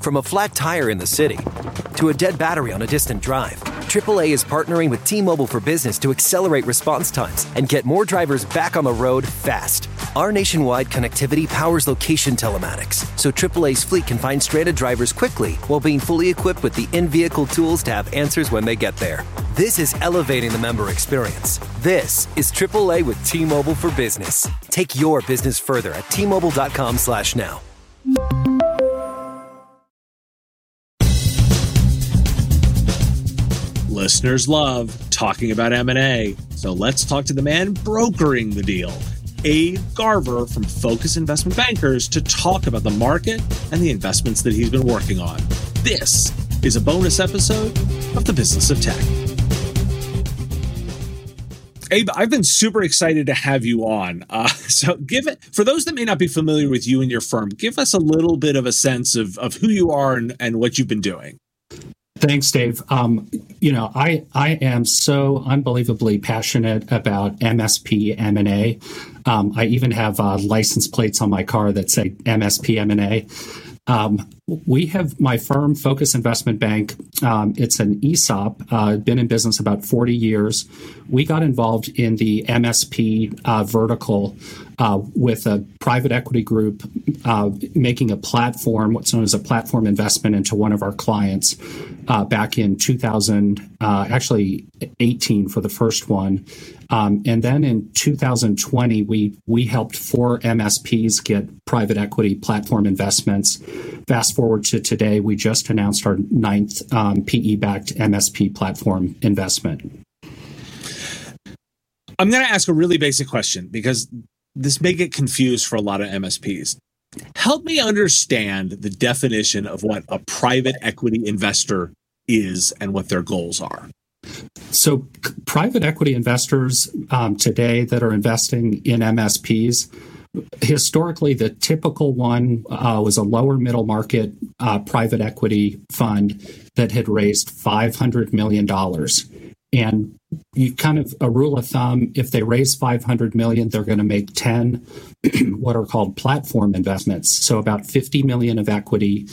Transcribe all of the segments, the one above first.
From a flat tire in the city to a dead battery on a distant drive, AAA is partnering with T-Mobile for Business to accelerate response times and get more drivers back on the road fast. Our nationwide connectivity powers location telematics, so AAA's fleet can find stranded drivers quickly while being fully equipped with the in-vehicle tools to have answers when they get there. This is elevating the member experience. This is AAA with T-Mobile for Business. Take your business further at T-Mobile.com/now. Listeners love talking about M&A, so let's talk to the man brokering the deal, Abe Garver from Focus Investment Bankers, to talk about the market and the investments that he's been working on. This is a bonus episode of The Business of Tech. Abe, I've been super excited to have you on. For those that may not be familiar with you and your firm, give us a little bit of a sense of who you are and what you've been doing. Thanks, Dave. I am so unbelievably passionate about MSP M&A. I even have license plates on my car that say MSP M&A. We have my firm, Focus Investment Bank. It's an ESOP, been in business about 40 years. We got involved in the MSP vertical with a private equity group making a platform, what's known as a platform investment into one of our clients back in 2018 for the first one. And then in 2020, we helped 4 MSPs get private equity platform investments. Fast forward to today, we just announced our 9th PE-backed MSP platform investment. I'm going to ask a really basic question because this may get confused for a lot of MSPs. Help me understand the definition of what a private equity investor is and what their goals are. So private equity investors today that are investing in MSPs, historically, the typical one was a lower middle market private equity fund that had raised $500 million. And you kind of, a rule of thumb, if they raise $500 million, they're going to make 10 what are called platform investments. So about $50 million of equity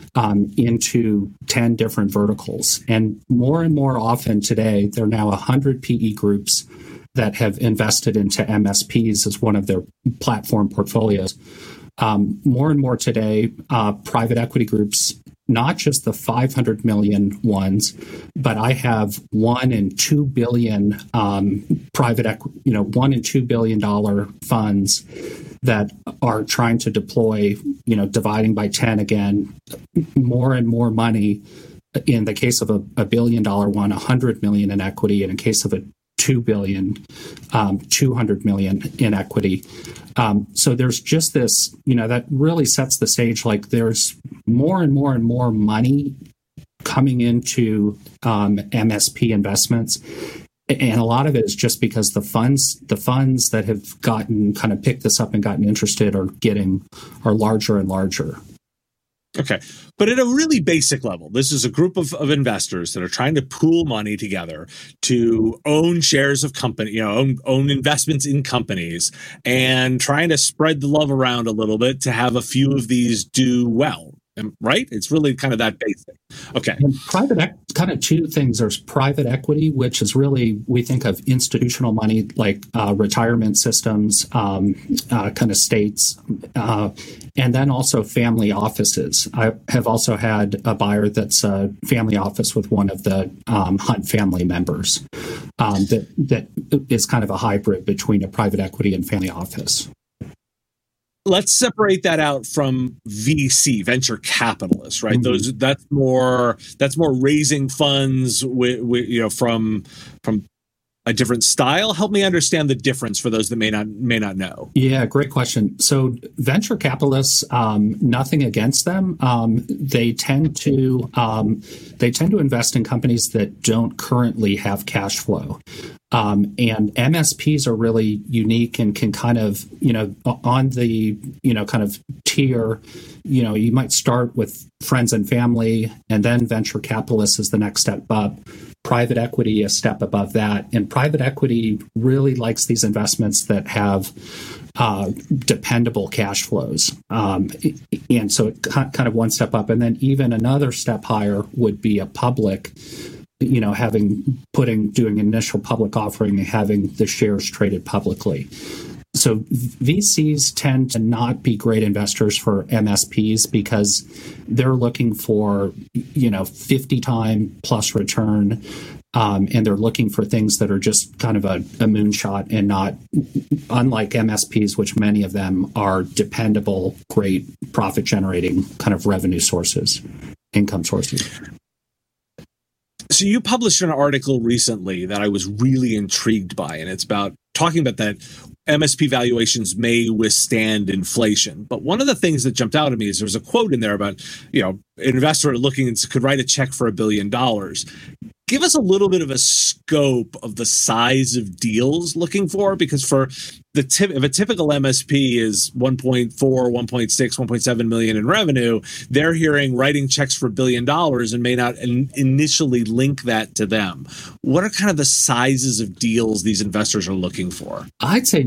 into 10 different verticals. And more often today, there are now 100 PE groups that have invested into MSPs as one of their platform portfolios. More and more today, private equity groups, not just the 500 million ones, but I have $1 and $2 billion private equity, $1 and $2 billion funds that are trying to deploy, dividing by 10 again, more and more money. In the case of a $1 billion one, $100 million in equity, and in case of a $2 billion, $200 million in equity. So there's just this, that really sets the stage. Like there's more and more and more money coming into MSP investments. And a lot of it is just because the funds that have gotten kind of picked this up and gotten interested are larger and larger. Okay. But at a really basic level, this is a group of investors that are trying to pool money together to own shares of company, own investments in companies, and trying to spread the love around a little bit to have a few of these do well. Right? It's really kind of that basic. Okay. And kind of two things. There's private equity, which is really, we think of institutional money like retirement systems, kind of states, and then also family offices. I have also had a buyer that's a family office with one of the Hunt family members that is kind of a hybrid between a private equity and family office. Let's separate that out from VC, venture capitalists, right? Mm-hmm. That's more raising funds from a different style. Help me understand the difference for those that may not know. Yeah, great question. So venture capitalists, nothing against them. They tend to invest in companies that don't currently have cash flow. And MSPs are really unique and can kind of, on the, kind of tier, you might start with friends and family, and then venture capitalists is the next step up. Private equity a step above that. And private equity really likes these investments that have dependable cash flows. And so it kind of one step up. And then even another step higher would be a public, doing an initial public offering and having the shares traded publicly. So VCs tend to not be great investors for MSPs because they're looking for, 50-time plus return. And they're looking for things that are just kind of a moonshot and not, unlike MSPs, which many of them are dependable, great profit generating kind of revenue sources, income sources. So you published an article recently that I was really intrigued by, and it's about talking about that MSP valuations may withstand inflation. But one of the things that jumped out at me is there was a quote in there about, an investor could write a check for $1 billion. Give us a little bit of a scope of the size of deals looking for, because for if a typical MSP is 1.4, 1.6, 1.7 million in revenue, they're hearing writing checks for $1 billion and may not initially link that to them. What are kind of the sizes of deals these investors are looking for? I'd say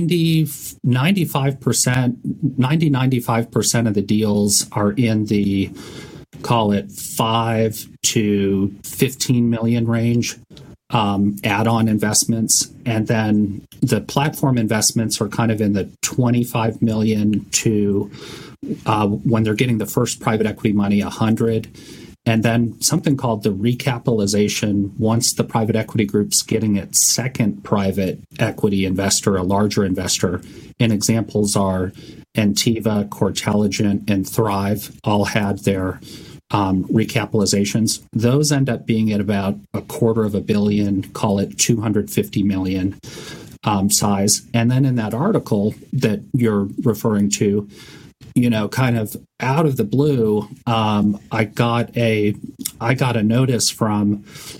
95% of the deals are in the, call it 5 to 15 million range, add-on investments. And then the platform investments are kind of in the 25 million to, when they're getting the first private equity money, 100. And then something called the recapitalization, once the private equity group's getting its second private equity investor, a larger investor. And examples are Antiva, Cortelligent, and Thrive all had their recapitalizations. Those end up being at about $250 million, call it 250 million size. And then in that article that you're referring to, kind of out of the blue, I got a notice from,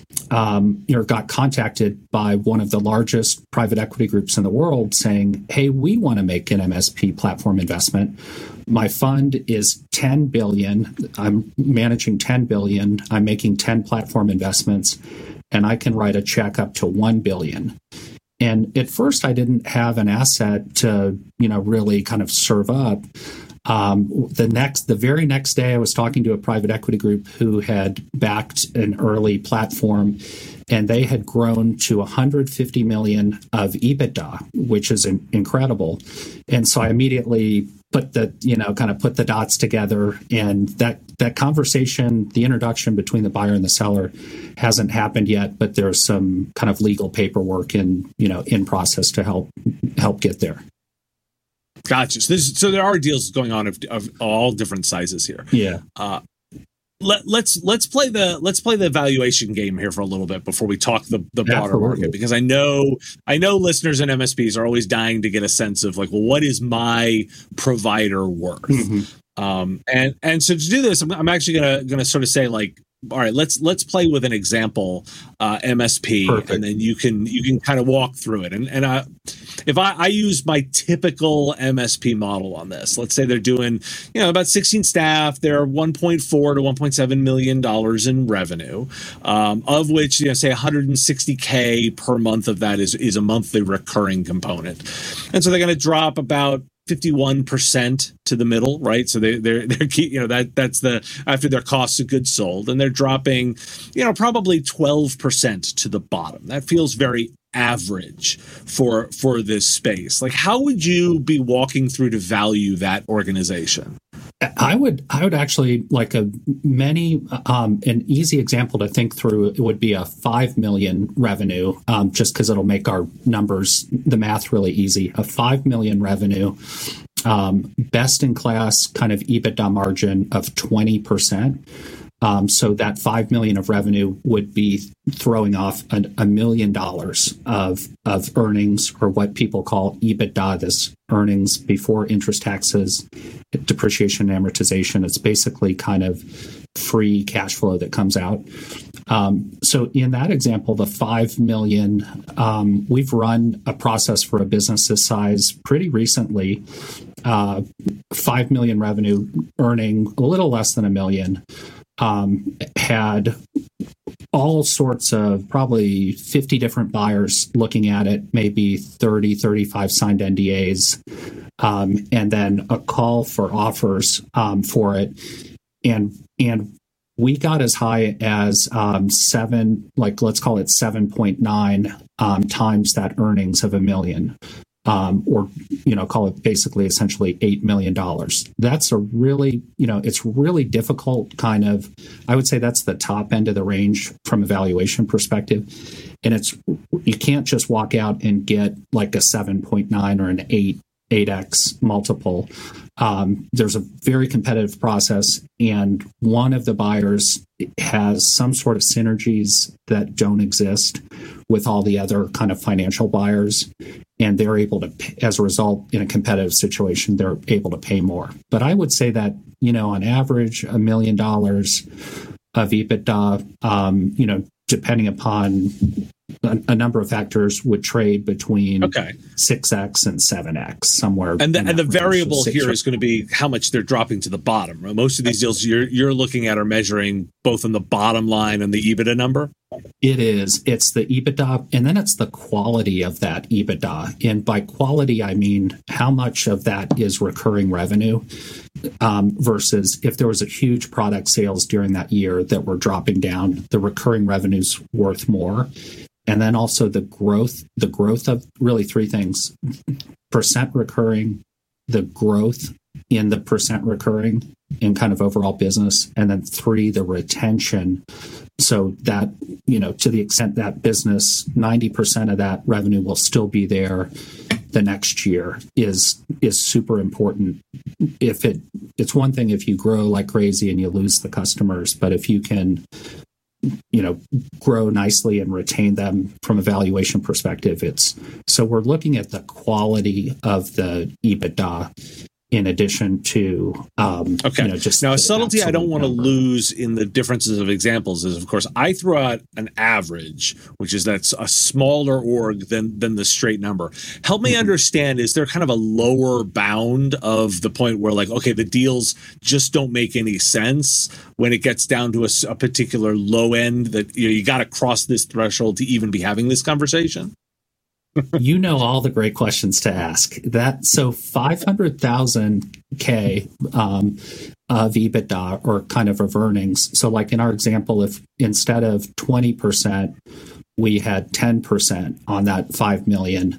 got contacted by one of the largest private equity groups in the world saying, hey, we want to make an MSP platform investment. My fund is 10 billion. I'm managing 10 billion. I'm making 10 platform investments, and I can write a check up to 1 billion. And at first I didn't have an asset to, really kind of serve up. The very next day, I was talking to a private equity group who had backed an early platform, and they had grown to 150 million of EBITDA, which is incredible. And so I immediately put the dots together, and that conversation, the introduction between the buyer and the seller, hasn't happened yet, but there's some kind of legal paperwork in process to help get there. Gotcha. So there are deals going on of all different sizes here. Yeah. Let's play the valuation game here for a little bit before we talk the broader market, because I know listeners and MSPs are always dying to get a sense of what is my provider worth? Mm-hmm. And so to do this, I'm actually gonna sort of say all right, let's play with an example MSP. Perfect. And then you can kind of walk through it. And if I use my typical MSP model on this, let's say they're doing about 16 staff, they're $1.4 to $1.7 million in revenue, of which say $160K per month of that is a monthly recurring component, and so they're going to drop about 51% to the middle, right? So they're that's the after their cost of goods sold, and they're dropping, probably 12% to the bottom. That feels very average for this space. How would you be walking through to value that organization? I would actually an easy example to think through. It would be a 5 million revenue, just because it'll make our numbers, the math, really easy. A 5 million revenue, best in class kind of EBITDA margin of 20%. So that 5 million of revenue would be throwing off $1 million of earnings, or what people call EBITDA, this earnings before interest, taxes, depreciation, and amortization. It's basically kind of free cash flow that comes out. So in that example, the 5 million, we've run a process for a business this size pretty recently. 5 million revenue, earning a little less than $1 million. Had all sorts of probably 50 different buyers looking at it, maybe 30, 35 signed NDAs, and then a call for offers for it. And we got as high as 7, like let's call it 7.9 times that earnings of $1 million. Or, call it basically essentially $8 million. That's a really, it's really difficult kind of, I would say that's the top end of the range from a valuation perspective. And you can't just walk out and get like a 7.9 or an 8x multiple. There's a very competitive process, and one of the buyers has some sort of synergies that don't exist with all the other kind of financial buyers, and they're able to, as a result, in a competitive situation, they're able to pay more. But I would say that, on average, $1 million of EBITDA, depending upon a number of factors, would trade between 6x and 7x somewhere. And the variable here is going to be how much they're dropping to the bottom. Right? Most of these deals you're looking at are measuring both on the bottom line and the EBITDA number. It is. It's the EBITDA, and then it's the quality of that EBITDA. And by quality, I mean how much of that is recurring revenue versus if there was a huge product sales during that year that were dropping down, the recurring revenue's worth more. And then also the growth of really three things: percent recurring, the growth in the percent recurring in kind of overall business, and then 3, the retention. So that, to the extent that business, 90% of that revenue will still be there the next year is super important. It's one thing if you grow like crazy and you lose the customers, but if you can grow nicely and retain them from a valuation perspective, so we're looking at the quality of the EBITDA in addition to just now a subtlety I don't want to lose in the differences of examples is, of course, I throw out an average, which is that's a smaller org than the straight number. Help me understand, is there kind of a lower bound of the point where, like, okay, the deals just don't make any sense when it gets down to a particular low end that you got to cross this threshold to even be having this conversation? All the great questions to ask. So 500,000 K of EBITDA or kind of earnings. So like in our example, if instead of 20%, we had 10% on that 5 million,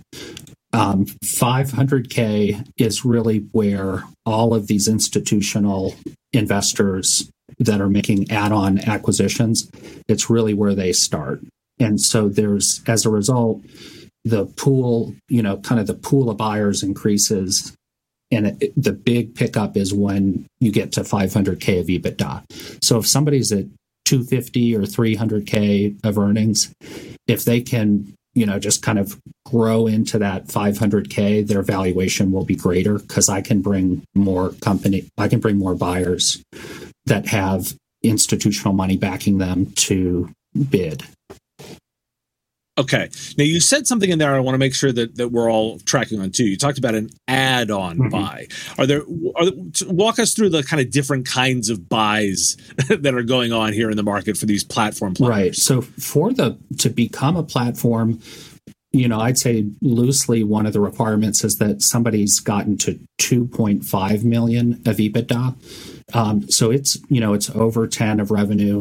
500K is really where all of these institutional investors that are making add-on acquisitions, it's really where they start. And so there's, as a result, the pool, kind of the pool of buyers increases. And the big pickup is when you get to 500K of EBITDA. So if somebody's at 250 or 300K of earnings, if they can, just kind of grow into that 500K, their valuation will be greater because I can bring more buyers that have institutional money backing them to bid. Okay. Now, you said something in there I want to make sure that we're all tracking on too. You talked about an add-on buy. Walk us through the kind of different kinds of buys that are going on here in the market for these platform players. Right. So to become a platform, I'd say loosely one of the requirements is that somebody's gotten to 2.5 million of EBITDA. So it's over 10 of revenue.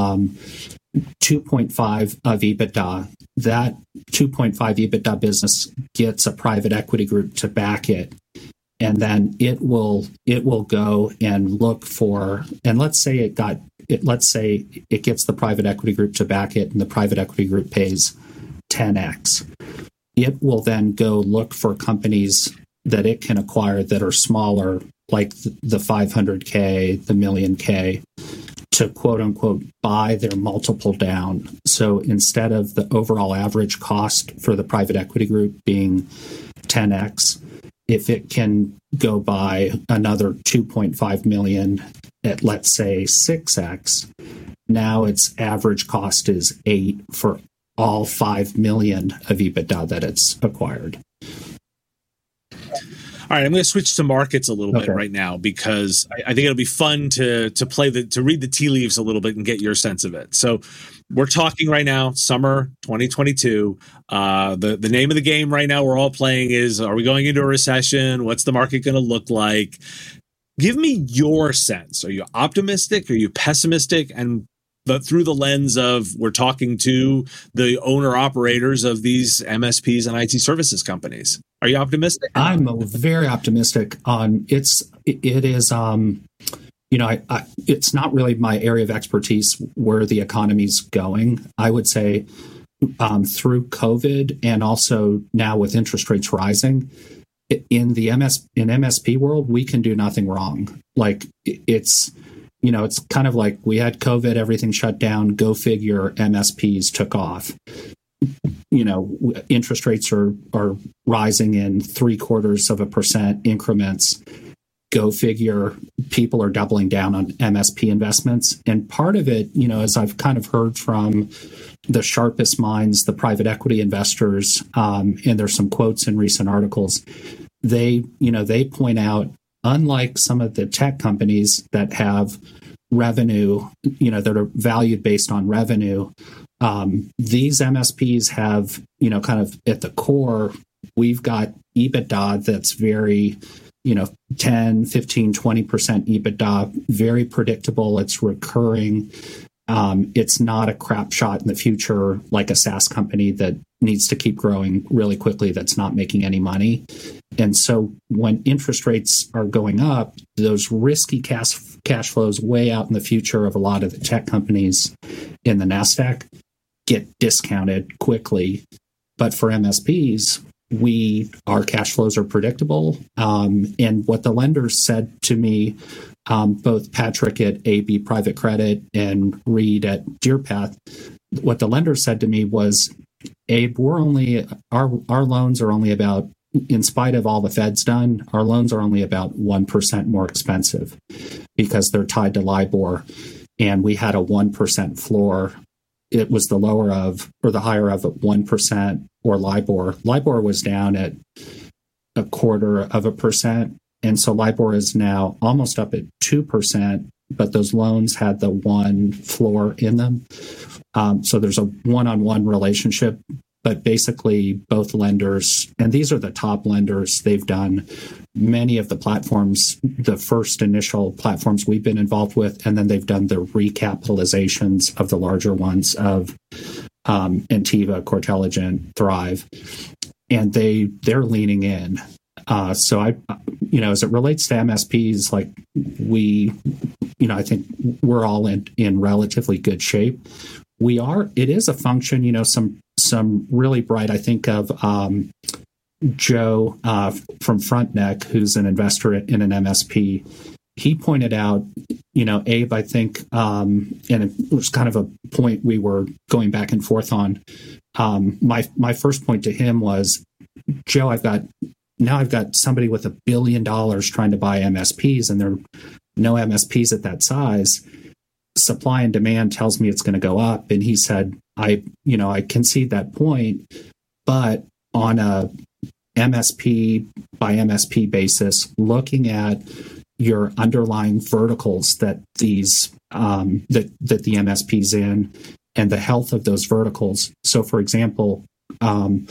2.5 of EBITDA. That 2.5 EBITDA business gets a private equity group to back it, and then it will go and look for. And let's say it gets the private equity group to back it, and the private equity group pays 10x. It will then go look for companies that it can acquire that are smaller, like the 500K, the million K, to quote unquote buy their multiple down. So instead of the overall average cost for the private equity group being 10x, if it can go buy another 2.5 million at, let's say, 6x, now its average cost is 8 for all 5 million of EBITDA that it's acquired. All right, I'm going to switch to markets a little bit right now because I think it'll be fun to read the tea leaves a little bit and get your sense of it. So we're talking right now, summer 2022. The name of the game right now we're all playing is, are we going into a recession? What's the market going to look like? Give me your sense. Are you optimistic? Are you pessimistic? And through the lens of, we're talking to the owner operators of these MSPs and IT services companies. Are you optimistic? I'm very optimistic on it is, it's not really my area of expertise where the economy's going. I would say through COVID and also now with interest rates rising, in the MSP world, we can do nothing wrong. Like it's kind of like we had COVID, everything shut down. Go figure, MSPs took off. Interest rates are rising in 0.75% increments. Go figure, people are doubling down on MSP investments. And part of it, as I've kind of heard from the sharpest minds, the private equity investors, and there's some quotes in recent articles, they point out, unlike some of the tech companies that have revenue, that are valued based on revenue, these MSPs have, kind of at the core, we've got EBITDA that's very, 10, 15, 20% EBITDA, very predictable. It's recurring. It's not a crap shot in the future like a SaaS company that needs to keep growing really quickly that's not making any money. And so when interest rates are going up, those risky cash flows way out in the future of a lot of the tech companies in the NASDAQ get discounted quickly. But for MSPs, our cash flows are predictable. And what the lenders said to me, both Patrick at AB Private Credit and Reed at Deerpath, what the lenders said to me was, Abe, our loans are only about, in spite of all the Fed's done, our loans are only about 1% more expensive because they're tied to LIBOR. And we had a 1% floor. It was the lower of, or the higher of 1% or LIBOR. LIBOR was down at 0.25%. And so LIBOR is now almost up at 2%, but those loans had the one floor in them. So there's a one-on-one relationship, but basically both lenders, and these are the top lenders, they've done many of the platforms, the first initial platforms we've been involved with, and then they've done the recapitalizations of the larger ones of Intiva, Cortelligent, Thrive, and they're leaning in. So as it relates to MSPs, like I think we're all in relatively good shape. It is a function, some really bright, I think of Joe from Frontneck, who's an investor in an MSP. He pointed out, Abe, I think, and it was kind of a point we were going back and forth on. My first point to him was, Joe, I've got somebody with $1 billion trying to buy MSPs, and there are no MSPs at that size. Supply and demand tells me it's going to go up. And he said, I concede that point, but on a MSP by MSP basis, looking at your underlying verticals that these that the MSP's in and the health of those verticals. So, for example, when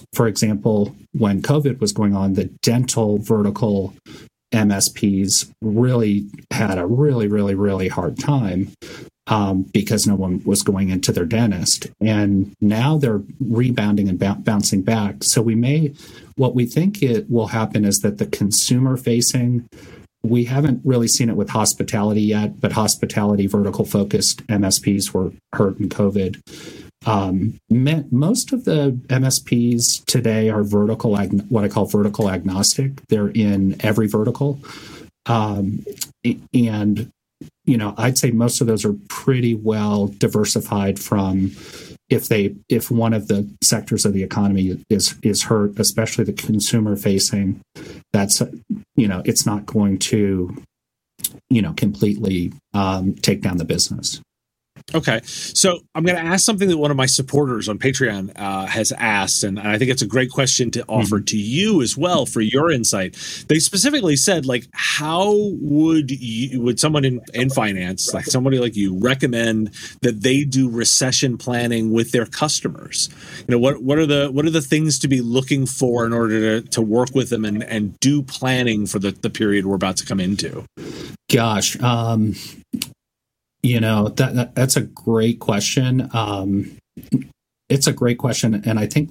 COVID was going on, the dental vertical MSPs really had a really, really, really hard time because no one was going into their dentist. And now they're rebounding and bouncing back. So what we think it will happen is that the consumer facing, we haven't really seen it with hospitality yet, but hospitality vertical focused MSPs were hurt in COVID. Most of the MSPs today are what I call vertical agnostic. They're in every vertical. And, I'd say most of those are pretty well diversified from if one of the sectors of the economy is hurt, especially the consumer facing, that's, it's not going to, completely take down the business. Okay. So I'm going to ask something that one of my supporters on Patreon has asked, and I think it's a great question to offer to you as well for your insight. They specifically said, like, how would someone in finance, like somebody like you, recommend that they do recession planning with their customers? You know, what are the things to be looking for in order to work with them and do planning for the period we're about to come into? Gosh, you know, that's a great question. It's a great question, and I think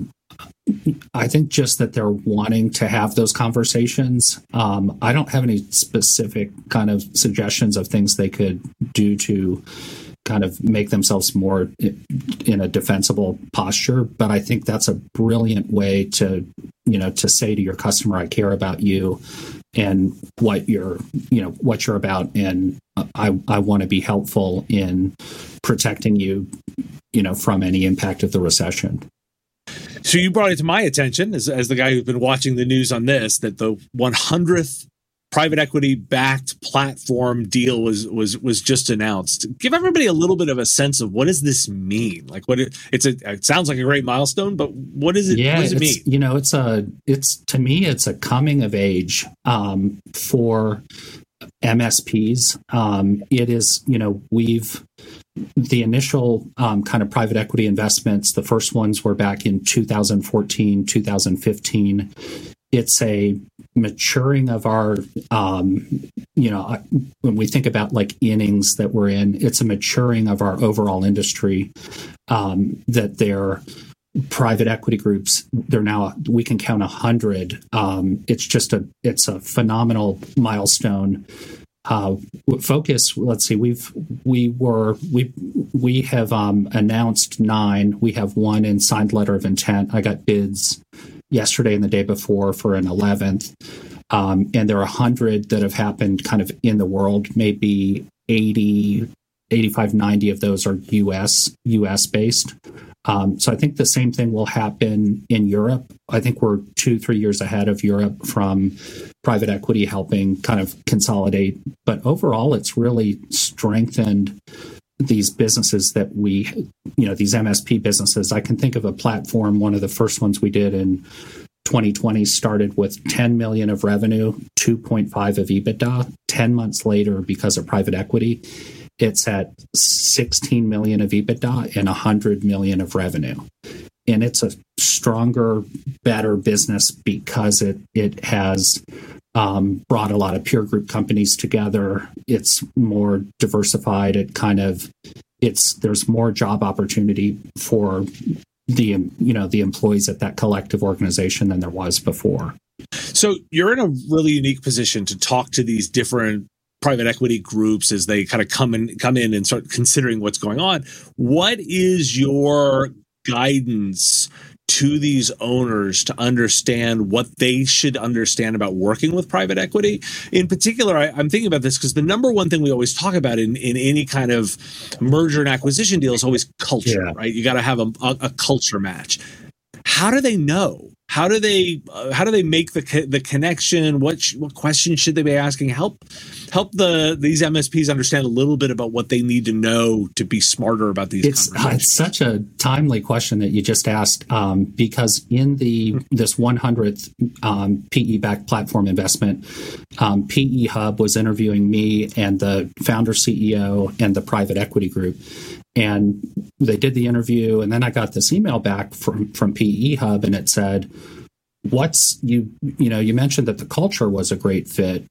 just that they're wanting to have those conversations. I don't have any specific kind of suggestions of things they could do to kind of make themselves more in a defensible posture, but I think that's a brilliant way to, you know, to say to your customer, I care about you and what you're about, and I want to be helpful in protecting you, you know, from any impact of the recession. So you brought it to my attention as the guy who's been watching the news on this, that the 100th private equity backed platform deal was just announced. Give everybody a little bit of a sense of what does this mean? Like, it sounds like a great milestone, but what is it? Yeah, what does it mean? You know, it's to me, it's a coming of age for MSPs. It is, you know, the initial kind of private equity investments, the first ones were back in 2014, 2015. It's a maturing of our, you know, when we think about like innings that we're in, it's a maturing of our overall industry, that they're private equity groups. They're now, we can count 100. It's a phenomenal milestone. Focus. Let's see. We have announced 9. We have 1 in signed letter of intent. I got bids yesterday and the day before for an 11th. And there are 100 that have happened kind of in the world. Maybe 80, 85, 90 of those are US based. So I think the same thing will happen in Europe. I think we're 2-3 years ahead of Europe from private equity helping kind of consolidate. But overall, it's really strengthened these businesses that these MSP businesses. I can think of a platform, one of the first ones we did in 2020 started with 10 million of revenue, 2.5 of EBITDA. 10 months later, because of private equity, it's at 16 million of EBITDA and 100 million of revenue. And it's a stronger, better business because it has brought a lot of peer group companies together. It's more diversified. There's more job opportunity for the employees at that collective organization than there was before. So you're in a really unique position to talk to these different private equity groups as they kind of come in and start considering what's going on. What is your guidance to these owners to understand what they should understand about working with private equity? In particular, I'm thinking about this because the number one thing we always talk about in any kind of merger and acquisition deal is always culture, right? You got to have a culture match. How do they know? How do they make the connection? What questions should they be asking? Help these MSPs understand a little bit about what they need to know to be smarter about these conversations. It's such a timely question that you just asked, because in this 100th PE-backed platform investment, PE Hub was interviewing me and the founder CEO and the private equity group. And they did the interview, and then I got this email back from PE Hub, and it said, you mentioned that the culture was a great fit.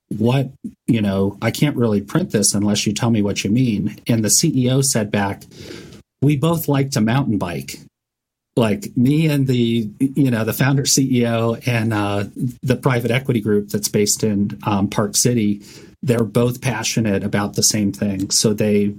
I can't really print this unless you tell me what you mean. And the CEO said back, we both like to mountain bike. Like me and the founder CEO and the private equity group that's based in Park City, they're both passionate about the same thing. So they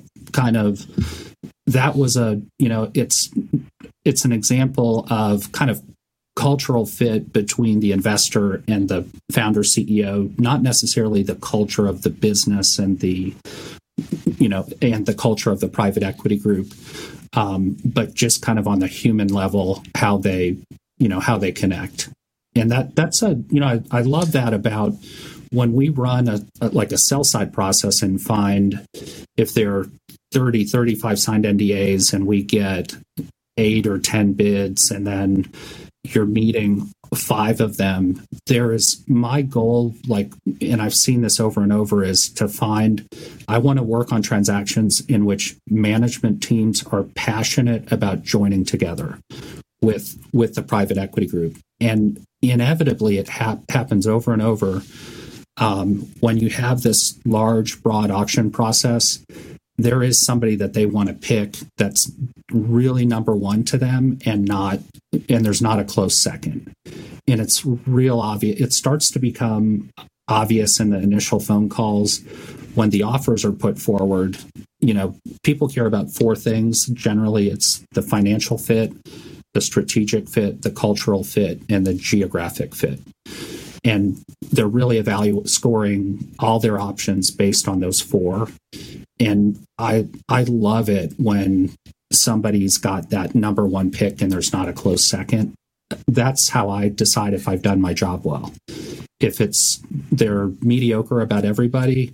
that was it's an example of kind of cultural fit between the investor and the founder CEO, not necessarily the culture of the business and the culture of the private equity group, but just kind of on the human level, how they connect. And I love that about when we run a sell side process and find if there are 30, 35 signed NDAs and we get 8 or 10 bids, and then you're meeting 5 of them, there is my goal, and I've seen this over and over, is to I want to work on transactions in which management teams are passionate about joining together with the private equity group. And inevitably, it happens over and over. When you have this large, broad auction process, there is somebody that they want to pick that's really number one to them, and there's not a close second. And it's real obvious. It starts to become obvious in the initial phone calls when the offers are put forward. People care about 4 things. Generally, it's the financial fit, the strategic fit, the cultural fit, and the geographic fit. And they're really scoring all their options based on those 4. And I love it when somebody's got that number one pick and there's not a close second. That's how I decide if I've done my job well. If they're mediocre about everybody,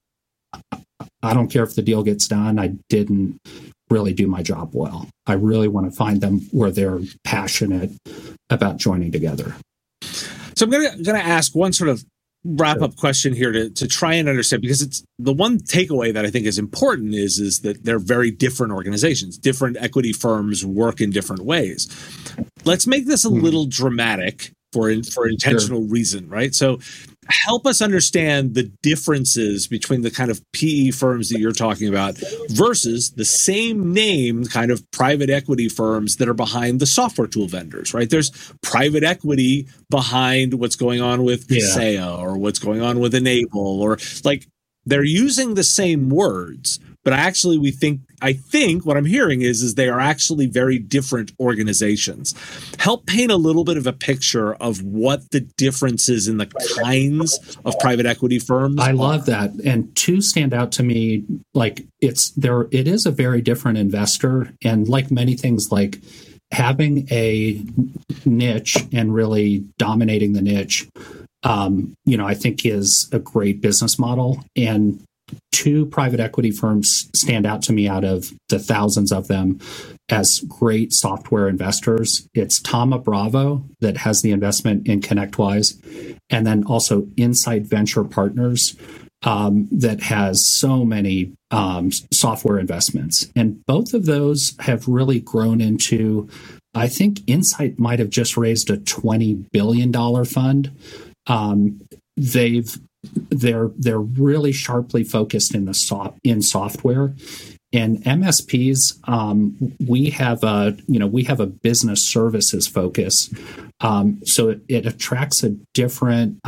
I don't care if the deal gets done. I didn't really do my job well. I really want to find them where they're passionate about joining together. So I'm going to ask one sort of wrap-up question here to try and understand, because it's the one takeaway that I think is important is that they're very different organizations. Different equity firms work in different ways. Let's make this a little dramatic for intentional reason, right? So help us understand the differences between the kind of PE firms that you're talking about versus the same name kind of private equity firms that are behind the software tool vendors, right? There's private equity behind what's going on with Kaseya or what's going on with Enable, or they're using the same words, but actually I think what I'm hearing is they are actually very different organizations. Help paint a little bit of a picture of what the differences in the kinds of private equity firms I love that. And 2 stand out to me. It is a very different investor. And like many things, like having a niche and really dominating the niche, I think is a great business model. And 2 private equity firms stand out to me out of the thousands of them as great software investors. It's Thoma Bravo, that has the investment in ConnectWise, and then also Insight Venture Partners, that has so many software investments. And both of those have really grown into, I think Insight might have just raised a $20 billion fund. They're really sharply focused in software. And MSPs, we have a business services focus, so it attracts a different.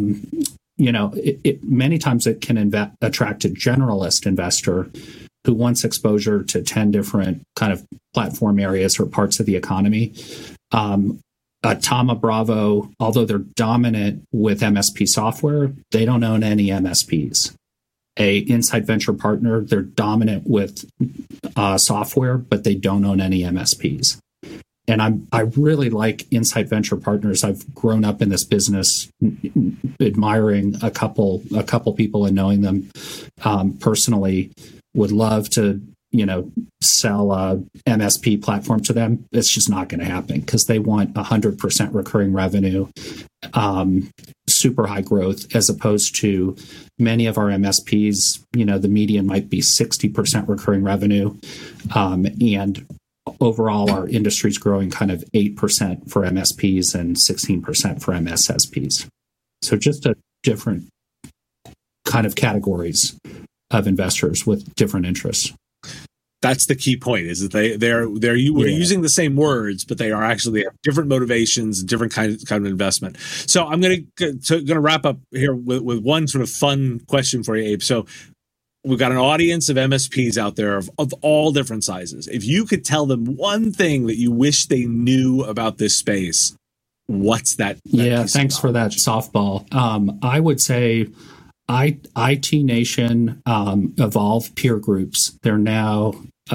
Many times it can attract a generalist investor who wants exposure to 10 different kind of platform areas or parts of the economy. Thoma Bravo, although they're dominant with MSP software, they don't own any MSPs. Insight Venture Partner, they're dominant with software, but they don't own any MSPs. And I really like Insight Venture Partners. I've grown up in this business, admiring a couple people and knowing them personally. Would love to sell a MSP platform to them. It's just not going to happen because they want 100% recurring revenue, super high growth, as opposed to many of our MSPs. The median might be 60% recurring revenue, and overall our industry is growing kind of 8% for MSPs and 16% for MSSPs. So just a different kind of categories of investors with different interests. That's the key point, is that we're using the same words, but they are actually have different motivations, different kind of investment. So I'm going to wrap up here with one sort of fun question for you, Abe. So we've got an audience of MSPs out there of all different sizes. If you could tell them one thing that you wish they knew about this space, what's that? Thanks for that softball. I would say IT Nation, Evolve peer groups. They're now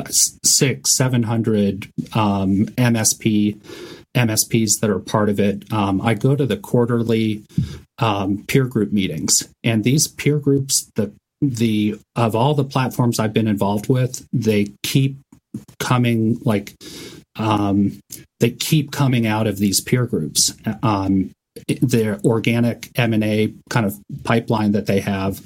600-700 MSPs that are part of it. I go to the quarterly peer group meetings, and these peer groups, the of all the platforms I've been involved with, they keep coming they keep coming out of these peer groups. Their organic M&A kind of pipeline that they have,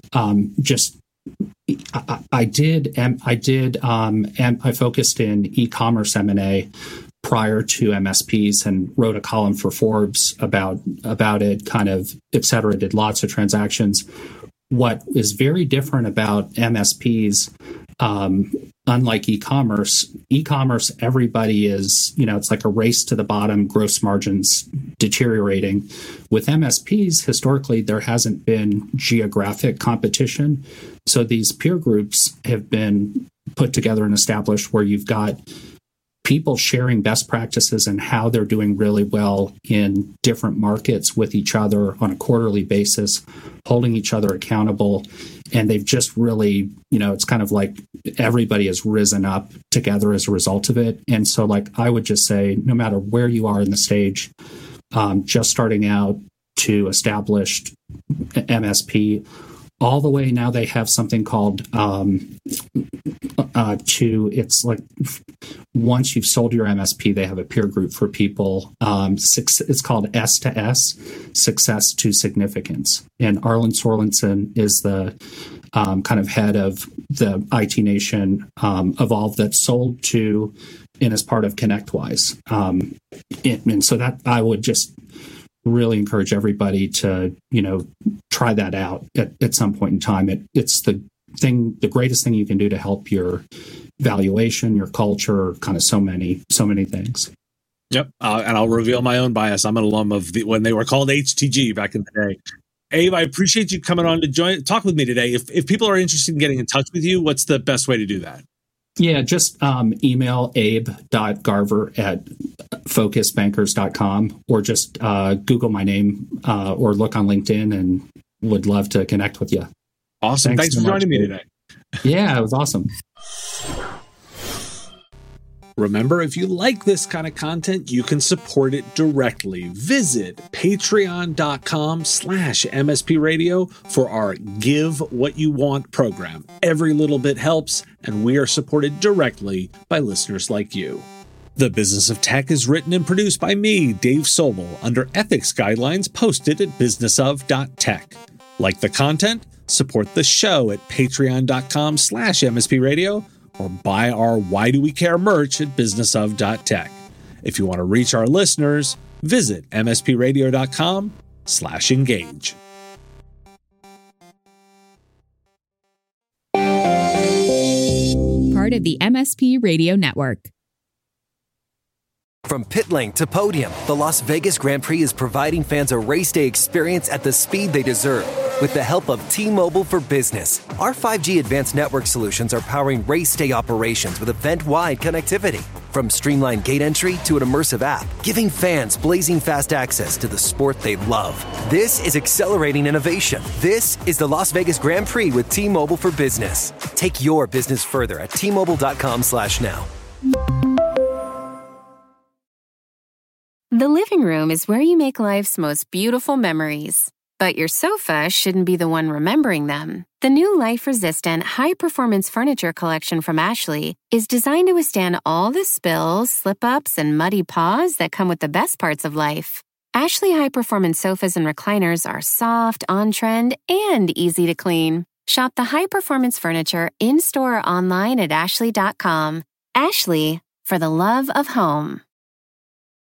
I focused in e-commerce M&A prior to MSPs and wrote a column for Forbes about it, kind of, et cetera, did lots of transactions. What is very different about MSPs, unlike e-commerce, everybody is, it's like a race to the bottom, gross margins deteriorating. With MSPs, historically, there hasn't been geographic competition. So these peer groups have been put together and established where you've got people sharing best practices and how they're doing really well in different markets with each other on a quarterly basis, holding each other accountable. And they've just really, it's kind of like everybody has risen up together as a result of it. And so, I would just say, no matter where you are in the stage, just starting out to established MSP, all the way now they have something called it's like once you've sold your MSP, they have a peer group for people. It's called S to S, Success to Significance. And Arlen Sorlinson is the kind of head of the IT Nation Evolve that's sold to and as part of ConnectWise. And so that I would just really encourage everybody to, try that out at some point in time. It's the greatest thing you can do to help your valuation, your culture, kind of so many things. Yep. And I'll reveal my own bias. I'm an alum of when they were called HTG back in the day. Abe, I appreciate you coming on to talk with me today. If people are interested in getting in touch with you, what's the best way to do that? Yeah, just email abe.garver@focusbankers.com or just Google my name or look on LinkedIn, and would love to connect with you. Awesome. Thanks for joining me today. Yeah, it was awesome. Remember, if you like this kind of content, you can support it directly. Visit patreon.com/MSP Radio for our Give What You Want program. Every little bit helps, and we are supported directly by listeners like you. The Business of Tech is written and produced by me, Dave Sobel, under ethics guidelines posted at businessof.tech. Like the content? Support the show at patreon.com/MSP Radio or buy our Why Do We Care merch at businessof.tech. If you want to reach our listeners, visit mspradio.com/engage. Part of the MSP Radio Network. From pit lane to podium, the Las Vegas Grand Prix is providing fans a race day experience at the speed they deserve. With the help of T-Mobile for Business, our 5G advanced network solutions are powering race day operations with event-wide connectivity. From streamlined gate entry to an immersive app, giving fans blazing fast access to the sport they love. This is accelerating innovation. This is the Las Vegas Grand Prix with T-Mobile for Business. Take your business further at T-Mobile.com/now. The living room is where you make life's most beautiful memories. But your sofa shouldn't be the one remembering them. The new life-resistant, high-performance furniture collection from Ashley is designed to withstand all the spills, slip-ups, and muddy paws that come with the best parts of life. Ashley high-performance sofas and recliners are soft, on-trend, and easy to clean. Shop the high-performance furniture in-store or online at ashley.com. Ashley, for the love of home.